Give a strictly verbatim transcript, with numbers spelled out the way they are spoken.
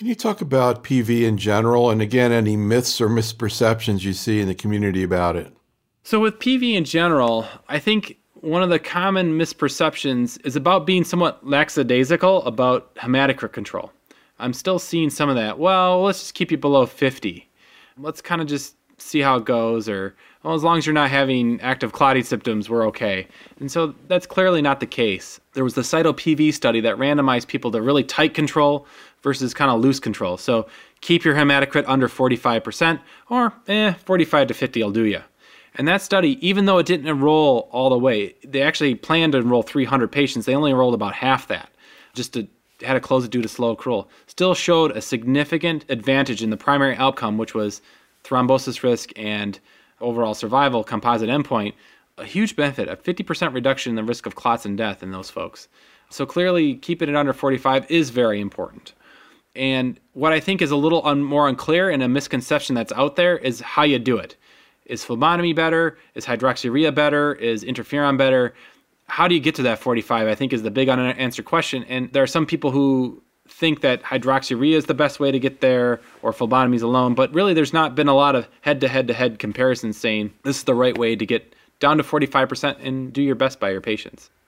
Can you talk about P V in general, and again, any myths or misperceptions you see in the community about it? So with P V in general, I think one of the common misperceptions is about being somewhat lackadaisical about hematocrit control. I'm still seeing some of that. Well, let's just keep you below fifty. Let's kind of just see how it goes, or well, as long as you're not having active clotting symptoms, we're okay. And so that's clearly not the case. There was the CYTO-P V study that randomized people to really tight control versus kind of loose control. So keep your hematocrit under forty-five percent, or eh, forty-five to fifty will do you. And that study, even though it didn't enroll all the way, they actually planned to enroll three hundred patients. They only enrolled about half that, just to had to close it due to slow accrual. Still showed a significant advantage in the primary outcome, which was thrombosis risk and overall survival composite endpoint. A huge benefit, a fifty percent reduction in the risk of clots and death in those folks. So clearly, keeping it under forty-five is very important. And what I think is a little un- more unclear and a misconception that's out there is how you do it. Is phlebotomy better? Is hydroxyurea better? Is interferon better? How do you get to that forty-five, I think, is the big unanswered question. And there are some people who think that hydroxyurea is the best way to get there, or phlebotomies alone. But really, there's not been a lot of head-to-head-to-head comparisons saying this is the right way to get down to forty-five percent and do your best by your patients.